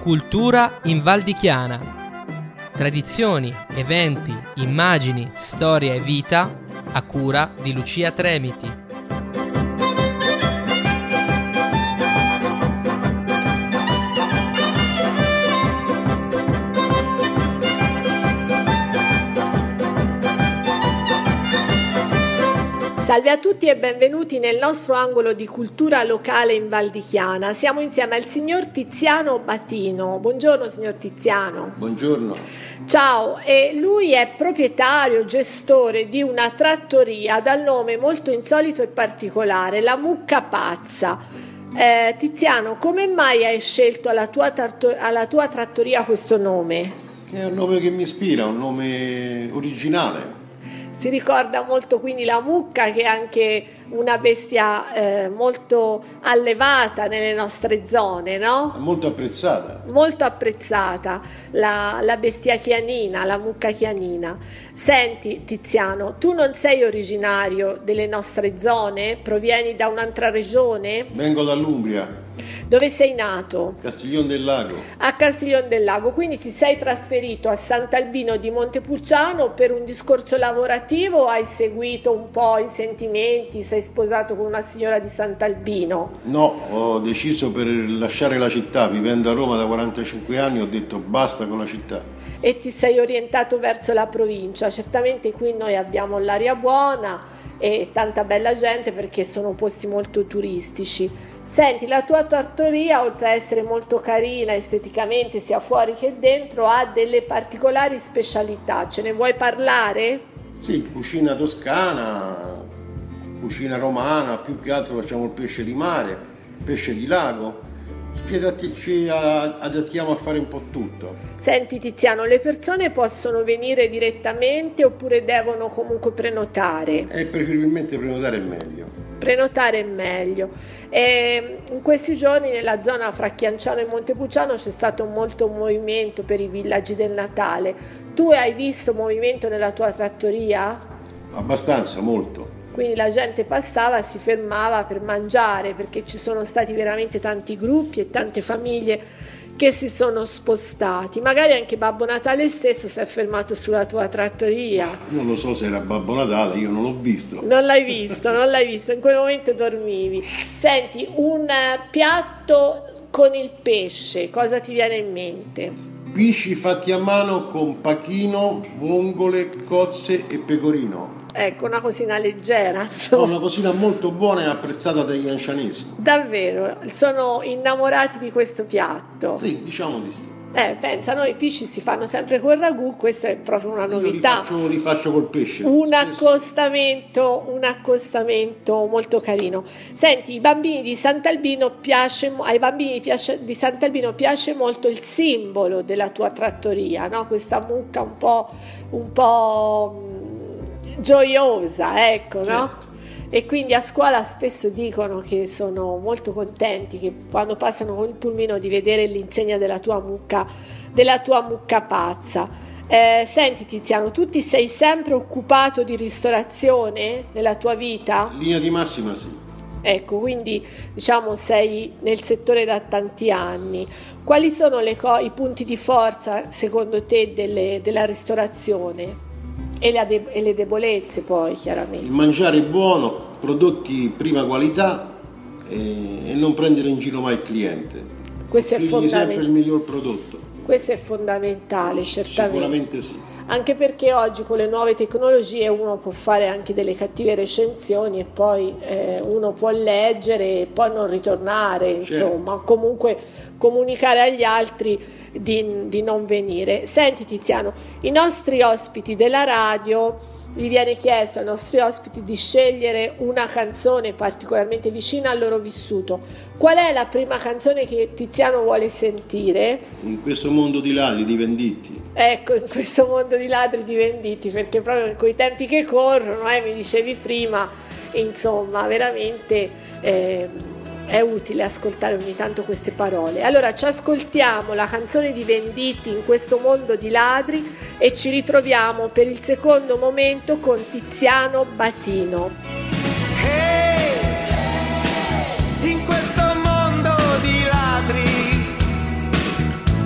Cultura in Val di Chiana. Tradizioni, eventi, immagini, storia e vita a cura di Lucia Tremiti. Salve a tutti e benvenuti nel nostro angolo di cultura locale in Val di Chiana. Siamo insieme al signor Tiziano Batino. Buongiorno signor Tiziano. Buongiorno. Ciao, e lui è proprietario, gestore di una trattoria dal nome molto insolito e particolare, la Mucca Pazza. Tiziano, come mai hai scelto alla tua trattoria questo nome? Che è un nome che mi ispira, un nome originale. Si ricorda molto quindi la mucca, che è anche una bestia molto allevata nelle nostre zone, no? Molto apprezzata. Molto apprezzata, la bestia chianina, la mucca chianina. Senti Tiziano, tu non sei originario delle nostre zone? Provieni da un'altra regione? Vengo dall'Umbria. Dove sei nato? Castiglion del Lago. A Castiglion del Lago, quindi ti sei trasferito a Sant'Albino di Montepulciano per un discorso lavorativo o hai seguito un po' i sentimenti, sei sposato con una signora di Sant'Albino? No, ho deciso per lasciare la città, vivendo a Roma da 45 anni, ho detto basta con la città. E ti sei orientato verso la provincia. Certamente qui noi abbiamo l'aria buona e tanta bella gente perché sono posti molto turistici. Senti, la tua trattoria, oltre a essere molto carina esteticamente sia fuori che dentro, ha delle particolari specialità. Ce ne vuoi parlare? Sì, cucina toscana, cucina romana, più che altro facciamo il pesce di mare, pesce di lago. Ci adattiamo a fare un po' tutto. Senti Tiziano, le persone possono venire direttamente oppure devono comunque prenotare? Preferibilmente prenotare è meglio. Prenotare è meglio. In questi giorni nella zona fra Chianciano e Montepulciano c'è stato molto movimento per i villaggi del Natale. Tu hai visto movimento nella tua trattoria? Abbastanza, molto. Quindi la gente passava, si fermava per mangiare perché ci sono stati veramente tanti gruppi e tante famiglie che si sono spostati. Magari anche Babbo Natale stesso si è fermato sulla tua trattoria. Non lo so se era Babbo Natale, io non l'ho visto. Non l'hai visto, in quel momento dormivi. Senti, un piatto con il pesce, cosa ti viene in mente? Pesci fatti a mano con pachino, vongole, cozze e pecorino. Ecco, una cosina leggera, insomma. Una cosina molto buona e apprezzata dagli ancianesi. Davvero, sono innamorati di questo piatto. Sì, diciamo di sì. Pensa, noi i pesci si fanno sempre col ragù, questa è proprio una novità. Io li faccio col pesce. Un accostamento molto carino. Senti, ai bambini di Sant'Albino piace molto il simbolo della tua trattoria, no? Questa mucca un po' gioiosa, ecco, no? Certo. E quindi a scuola spesso dicono che sono molto contenti che quando passano con il pulmino di vedere l'insegna della tua mucca pazza. Senti Tiziano, tu ti sei sempre occupato di ristorazione nella tua vita? Linea di massima sì. Ecco, quindi diciamo sei nel settore da tanti anni. Quali sono i punti di forza secondo te della ristorazione? E le debolezze poi chiaramente. Il mangiare buono, prodotti prima qualità e non prendere in giro mai il cliente. Questo è fondamentale. Sempre il miglior prodotto. Questo è fondamentale, certamente. Sicuramente sì. Anche perché oggi con le nuove tecnologie uno può fare anche delle cattive recensioni e poi uno può leggere e poi non ritornare, insomma, certo. Comunque comunicare agli altri di non venire. Senti Tiziano, i nostri ospiti della radio, gli viene chiesto ai nostri ospiti di scegliere una canzone particolarmente vicina al loro vissuto. Qual è la prima canzone che Tiziano vuole sentire? In questo mondo di ladri, di venditi. Ecco, in questo mondo di ladri, di venditi, perché proprio con i tempi che corrono, mi dicevi prima, insomma, veramente è utile ascoltare ogni tanto queste parole. Allora ci ascoltiamo la canzone di Venditti, In questo mondo di ladri, e ci ritroviamo per il secondo momento con Tiziano Batino. Hey, in questo mondo di ladri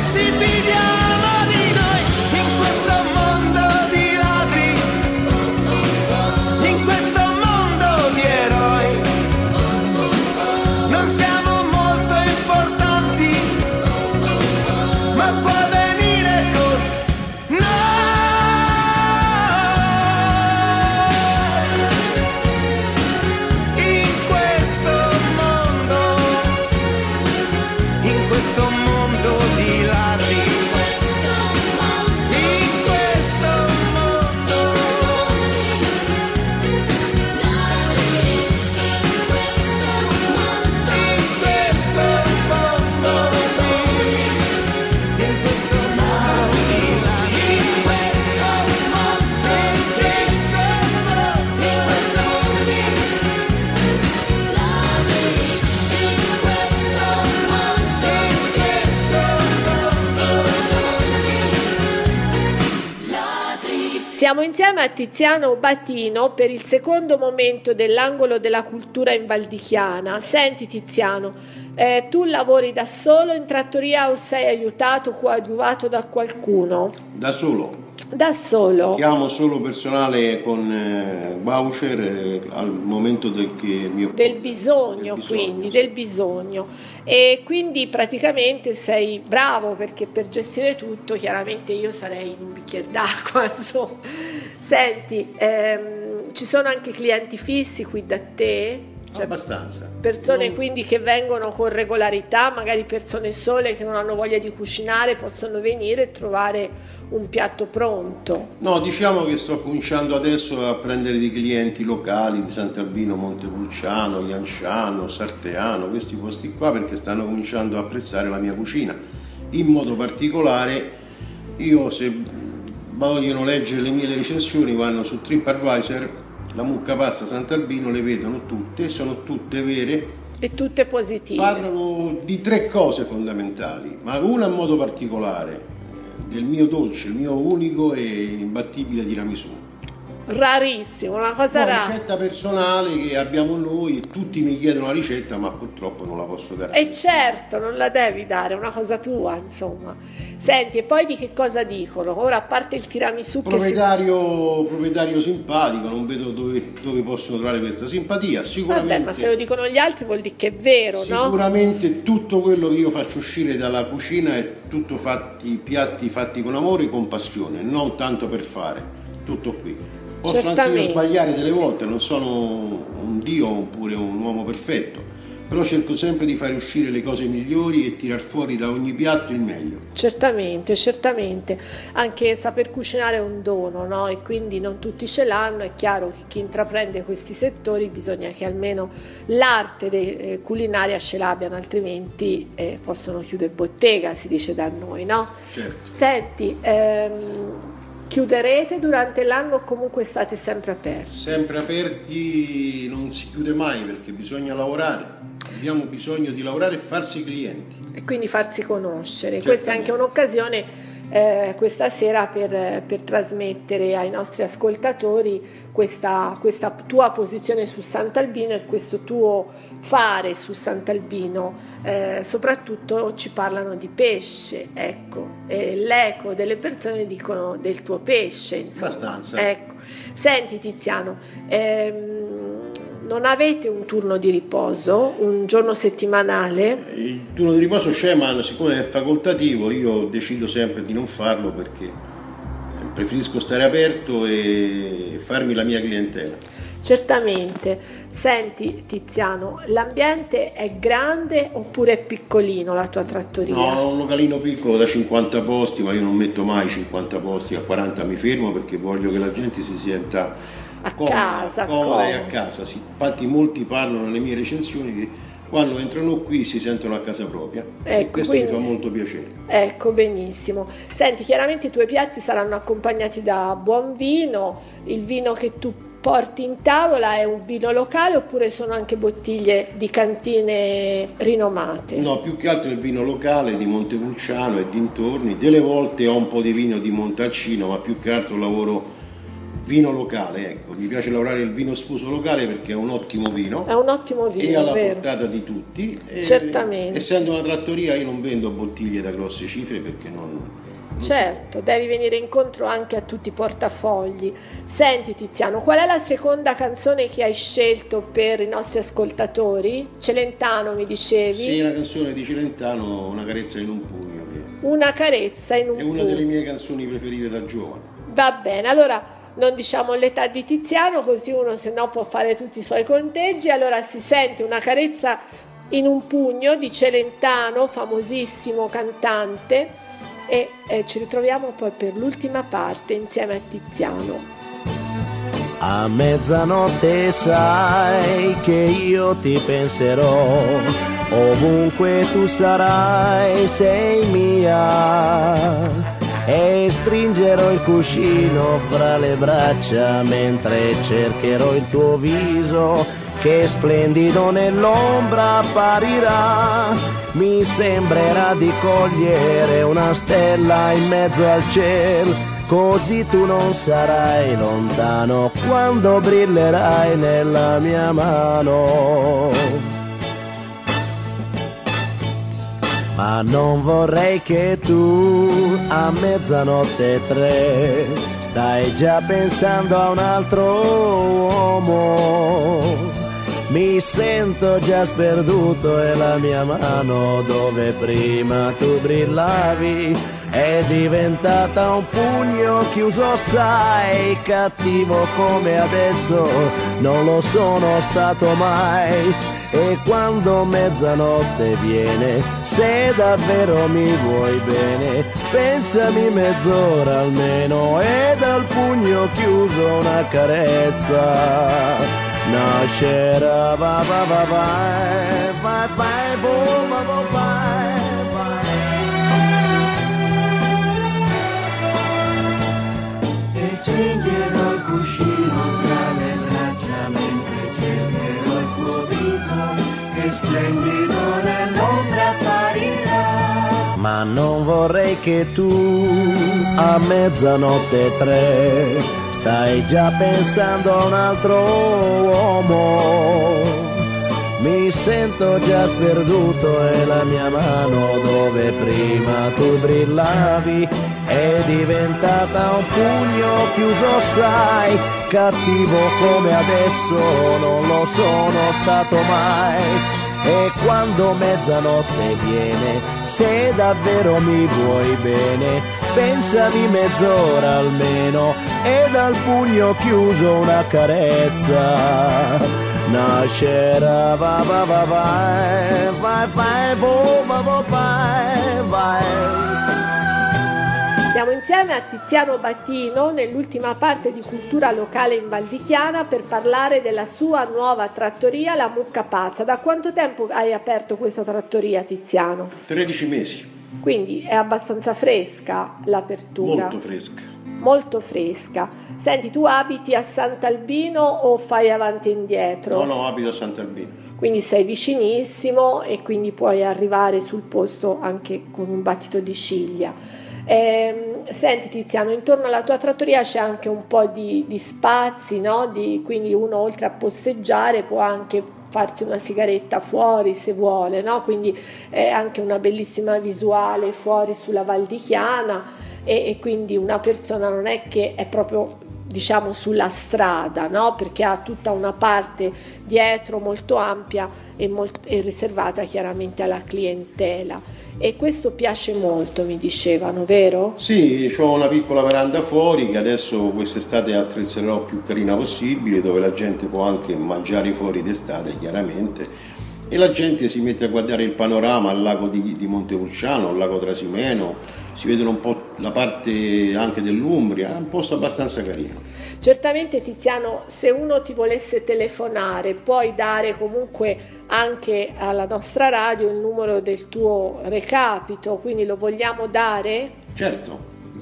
ci fidiamo di noi in questo mondo di ladri, in questo mondo di eroi. Non siamo molto importanti, ma puoi venire con noi. In questo mondo di ladri, in questo mondo, in questo mondo Siamo insieme a Tiziano Batino per il secondo momento dell'angolo della cultura in Val di Chiana. Senti Tiziano, tu lavori da solo in trattoria o sei aiutato, coadiuvato da qualcuno? Da solo. Da solo? Chiamo solo personale con voucher al momento del bisogno, quindi del bisogno. E quindi praticamente sei bravo, perché per gestire tutto chiaramente io sarei in un bicchiere d'acqua, insomma. Senti, ci sono anche clienti fissi qui da te? Cioè, abbastanza. Persone quindi che vengono con regolarità, magari persone sole che non hanno voglia di cucinare, possono venire e trovare un piatto pronto. No, diciamo che sto cominciando adesso a prendere dei clienti locali di Sant'Albino, Montepulciano, Lanciano, Sarteano, questi posti qua, perché stanno cominciando a apprezzare la mia cucina. In modo particolare, io, se vogliono leggere le mie recensioni, vanno su TripAdvisor, la mucca pasta Sant'Albino, le vedono tutte, sono tutte vere e tutte positive. Parlano di 3 cose fondamentali, ma una in modo particolare, del mio dolce, il mio unico e imbattibile tiramisù. Rarissimo, una cosa rara. Una ricetta personale che abbiamo noi, e tutti mi chiedono la ricetta, ma purtroppo non la posso dare. E certo, non la devi dare, è una cosa tua, insomma. Senti, e poi di che cosa dicono? Ora, a parte il tiramisù, proprietario simpatico, non vedo dove possono trovare questa simpatia. Sicuramente. Vabbè, ma se lo dicono gli altri vuol dire che è vero, no? Sicuramente tutto quello che io faccio uscire dalla cucina è tutto piatti fatti con amore e con passione, non tanto per fare, tutto qui. Posso anche io sbagliare delle volte, non sono un dio oppure un uomo perfetto, però cerco sempre di fare uscire le cose migliori e tirar fuori da ogni piatto il meglio. Certamente, certamente. Anche saper cucinare è un dono, no? E quindi non tutti ce l'hanno. È chiaro che chi intraprende questi settori bisogna che almeno l'arte culinaria ce l'abbiano, altrimenti possono chiudere bottega, si dice da noi, no? Certo. Senti, chiuderete durante l'anno o comunque state sempre aperti? Sempre aperti, non si chiude mai perché bisogna lavorare, abbiamo bisogno di lavorare e farsi clienti. E quindi farsi conoscere. Questa è anche un'occasione questa sera per trasmettere ai nostri ascoltatori questa tua posizione su Sant'Albino e questo tuo fare su Sant'Albino. Soprattutto ci parlano di pesce, ecco, l'eco delle persone dicono del tuo pesce, insomma. Abbastanza. Ecco. Senti Tiziano, non avete un turno di riposo, un giorno settimanale? Il turno di riposo c'è, ma siccome è facoltativo io decido sempre di non farlo perché preferisco stare aperto e farmi la mia clientela. Certamente. Senti Tiziano, l'ambiente è grande oppure è piccolino la tua trattoria? No, è un localino piccolo da 50 posti, ma io non metto mai 50 posti, a 40 mi fermo perché voglio che la gente si senta comoda e a casa. Infatti molti parlano nelle mie recensioni che quando entrano qui si sentono a casa propria, e questo mi fa molto piacere. Ecco, benissimo. Senti, chiaramente i tuoi piatti saranno accompagnati da buon vino. Il vino che tu porti in tavola è un vino locale oppure sono anche bottiglie di cantine rinomate? No, più che altro il vino locale di Montepulciano e dintorni. Delle volte ho un po' di vino di Montalcino, ma più che altro lavoro vino locale, ecco, mi piace lavorare il vino sfuso locale perché è un ottimo vino. È un ottimo vino, e alla vero? portata di tutti. Certamente. Essendo una trattoria io non vendo bottiglie da grosse cifre perché non Certo, devi venire incontro anche a tutti i portafogli. Senti Tiziano, qual è la seconda canzone che hai scelto per i nostri ascoltatori? Celentano mi dicevi? Sì, una canzone di Celentano, Una carezza in un pugno, che Una carezza in un è una pugno. delle mie canzoni preferite da giovane. Va bene, allora non diciamo l'età di Tiziano, così uno se no può fare tutti i suoi conteggi. Allora si sente Una carezza in un pugno di Celentano, famosissimo cantante, e ci ritroviamo poi per l'ultima parte insieme a Tiziano. A mezzanotte sai che io ti penserò, ovunque tu sarai sei mia, e stringerò il cuscino fra le braccia mentre cercherò il tuo viso che splendido nell'ombra apparirà. Mi sembrerà di cogliere una stella in mezzo al cielo, così tu non sarai lontano quando brillerai nella mia mano. Ma non vorrei che tu a mezzanotte 3 stai già pensando a un altro uomo. Mi sento già sperduto e la mia mano dove prima tu brillavi è diventata un pugno chiuso, sai, cattivo come adesso non lo sono stato mai. E quando mezzanotte viene, se davvero mi vuoi bene, pensami mezz'ora almeno e dal pugno chiuso una carezza nascerà. Va va va vai, vai vai, boh, va va vai, vai. E stringerò il cuscino tra le braccia mentre cercherò il tuo viso che splendido nell'ombra apparirà. Ma non vorrei che tu a mezzanotte 3 stai già pensando a un altro uomo. Mi sento già sperduto e la mia mano dove prima tu brillavi è diventata un pugno chiuso, sai, cattivo come adesso non lo sono stato mai. E quando mezzanotte viene, se davvero mi vuoi bene, pensami mezz'ora almeno e dal pugno chiuso una carezza nascerà. Va va va vai, vai vai, vo va va vai, vai. Siamo insieme a Tiziano Battino nell'ultima parte di Cultura Locale in Val di Chiana per parlare della sua nuova trattoria, la Mucca Pazza. Da quanto tempo hai aperto questa trattoria, Tiziano? 13 mesi, Quindi è abbastanza fresca l'apertura? molto fresca. Molto fresca. Senti, tu abiti a Sant'Albino o fai avanti e indietro? No, abito a Sant'Albino. Quindi sei vicinissimo e quindi puoi arrivare sul posto anche con un battito di ciglia. Senti Tiziano, intorno alla tua trattoria c'è anche un po' di spazi, no? Quindi uno oltre a posteggiare può anche farsi una sigaretta fuori se vuole, no? Quindi è anche una bellissima visuale fuori sulla Val di Chiana e quindi una persona non è che è proprio, diciamo, sulla strada, no? Perché ha tutta una parte dietro molto ampia e riservata chiaramente alla clientela. E questo piace molto, mi dicevano, vero? Sì, ho una piccola veranda fuori che adesso quest'estate attrezzerò più carina possibile, dove la gente può anche mangiare fuori d'estate chiaramente, e la gente si mette a guardare il panorama al lago di Montepulciano, al lago Trasimeno, si vedono un po' la parte anche dell'Umbria, è un posto abbastanza carino. Certamente Tiziano, se uno ti volesse telefonare puoi dare comunque anche alla nostra radio il numero del tuo recapito, quindi lo vogliamo dare? Certo,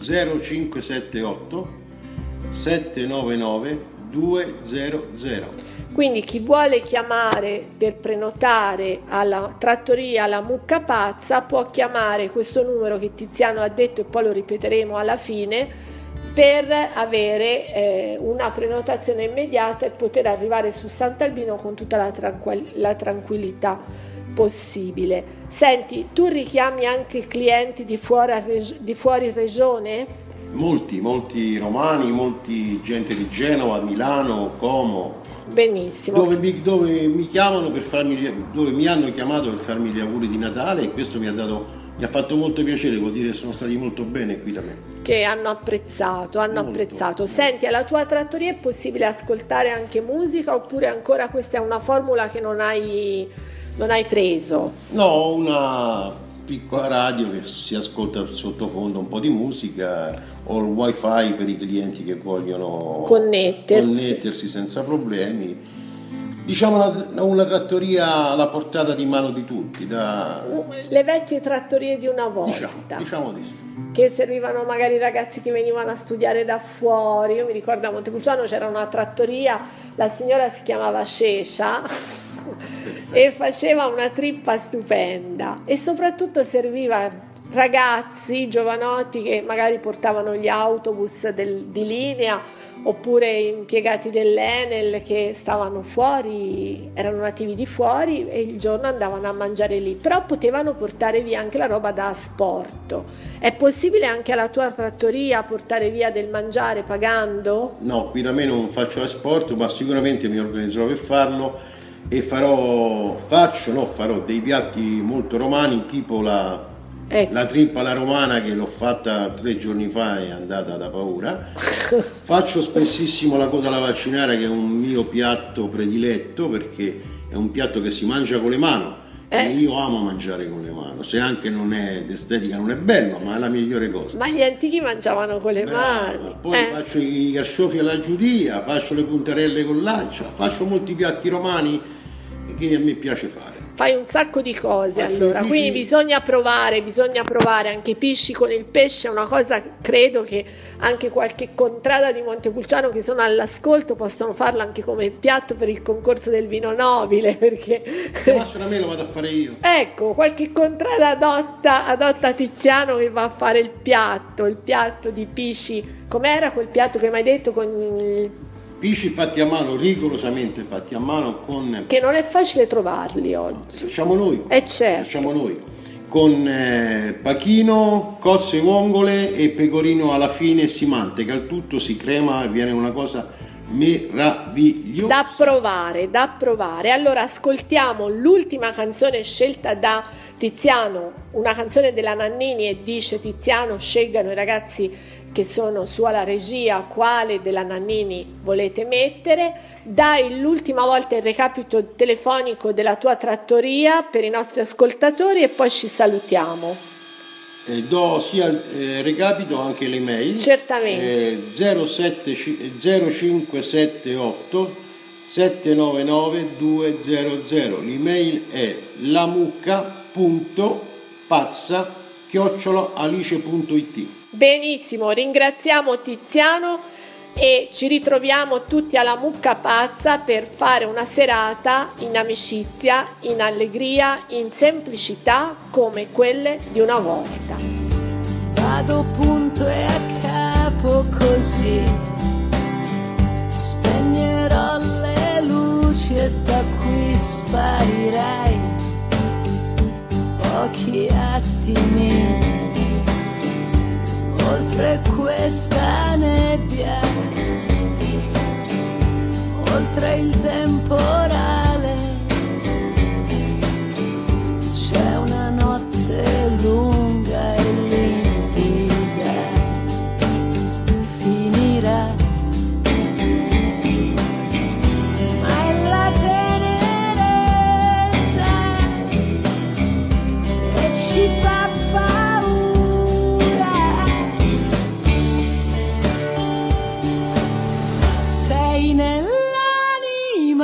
0578 799 200. Quindi chi vuole chiamare per prenotare alla trattoria La Mucca Pazza può chiamare questo numero che Tiziano ha detto e poi lo ripeteremo alla fine, per avere una prenotazione immediata e poter arrivare su Sant'Albino con tutta la tranquillità possibile. Senti, tu richiami anche clienti di fuori regione? Molti romani, molti gente di Genova, Milano, Como. Benissimo. Dove mi chiamano dove mi hanno chiamato per farmi gli auguri di Natale, e questo mi ha fatto molto piacere, vuol dire che sono stati molto bene qui da me. Che hanno apprezzato. Senti, alla tua trattoria è possibile ascoltare anche musica, oppure ancora questa è una formula che non hai preso? No, ho una piccola radio che si ascolta sottofondo un po' di musica, ho il wifi per i clienti che vogliono connettersi senza problemi. Diciamo una trattoria alla portata di mano di tutti. Le vecchie trattorie di una volta. Diciamo di sì. Che servivano magari i ragazzi che venivano a studiare da fuori. Io mi ricordo a Montepulciano c'era una trattoria, la signora si chiamava Cescia e faceva una trippa stupenda, e soprattutto serviva ragazzi giovanotti che magari portavano gli autobus di linea, oppure impiegati dell'Enel che stavano fuori, erano nativi di fuori, e il giorno andavano a mangiare lì, però potevano portare via anche la roba da asporto. È possibile anche alla tua trattoria portare via del mangiare pagando? No, qui da me non faccio asporto, ma sicuramente mi organizzerò per farlo, e farò dei piatti molto romani, tipo la trippa alla romana, che l'ho fatta 3 giorni fa e è andata da paura. Faccio spessissimo la coda alla vaccinara, che è un mio piatto prediletto, perché è un piatto che si mangia con le mani, e io amo mangiare con le mani, se anche non è d'estetica, non è bello, ma è la migliore cosa. Ma gli antichi mangiavano con le mani. Poi faccio i carciofi alla giudia, faccio le puntarelle con l'aglio, faccio molti piatti romani che a me piace fare. Fai un sacco di cose, allora, quindi bisogna provare anche i pisci con il pesce. È una cosa, credo che anche qualche contrada di Montepulciano che sono all'ascolto possono farlo anche come piatto per il concorso del vino nobile, perché a me lo vado a fare io. Ecco, qualche contrada adotta Tiziano che va a fare il piatto di pisci. Com'era quel piatto che mi hai detto con il Pisci fatti a mano, rigorosamente fatti a mano, che non è facile trovarli oggi. Facciamo noi. Certo. Facciamo noi. Con pachino, cosse vongole e pecorino alla fine, si manteca il tutto, si crema, viene una cosa meravigliosa. Da provare. Allora ascoltiamo l'ultima canzone scelta da Tiziano, una canzone della Nannini, e dice Tiziano: scelgano i ragazzi che sono su alla regia quale della Nannini volete mettere. Dai l'ultima volta il recapito telefonico della tua trattoria per i nostri ascoltatori e poi ci salutiamo. Do sia il recapito, anche le mail. Certamente. 0578 799 200. L'email è lamucca.pazza@alice.it. Benissimo, ringraziamo Tiziano e ci ritroviamo tutti alla Mucca Pazza per fare una serata in amicizia, in allegria, in semplicità come quelle di una volta. Vado punto e a capo così, spegnerò le luci e da qui sparirai pochi attimi oltre questa nebbia, oltre il temporale. C'è una notte lunga e limpida, finirà, ma è la tenerezza che ci fa paura. Sei nell'anima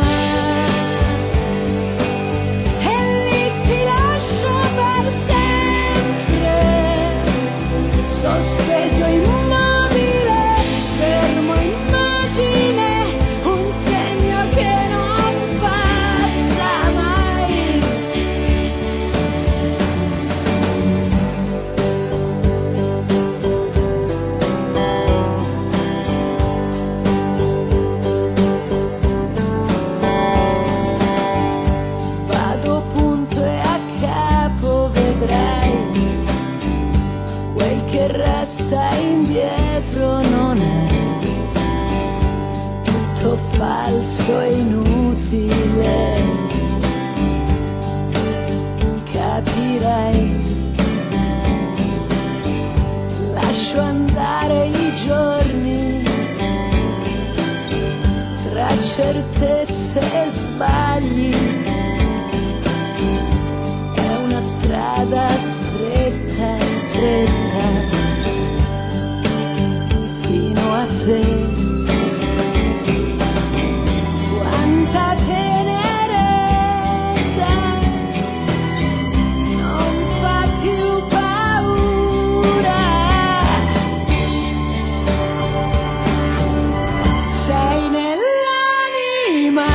e lì ti lascio per sempre, sospeso immobile, fermo immagine, un segno che non passa mai. quel che resta indietro non è tutto falso e inutile, capirai. Lascio andare i giorni tra certezze e sbagli, è una strada stretta, stretta fino a te. Quanta tenerezza, non fa più paura, sei nell'anima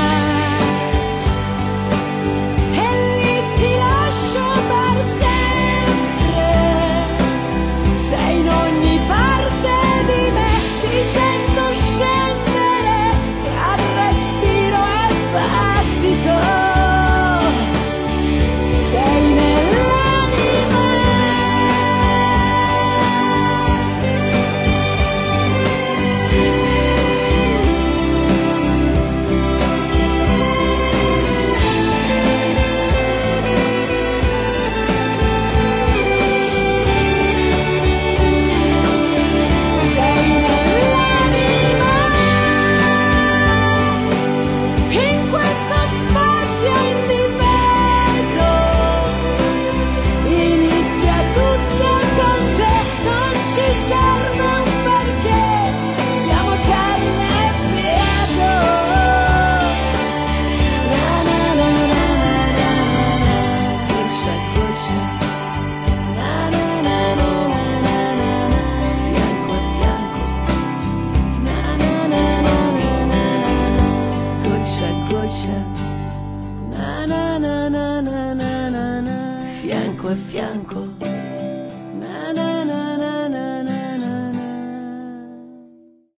e lì ti lascio per sempre, sei in ogni parte di me, ti sento scendere tra respiro e battito, sei nell'anima. Sei nell'anima, in questo spazio indifeso, inizia tutto con te, non ci serve un perché, siamo carne e fiato. Na na na na na na na, goccia a goccia, na na na na na na na, fianco a fianco, na na na na na na na, goccia a goccia, na na na na na na na, fianco a fianco.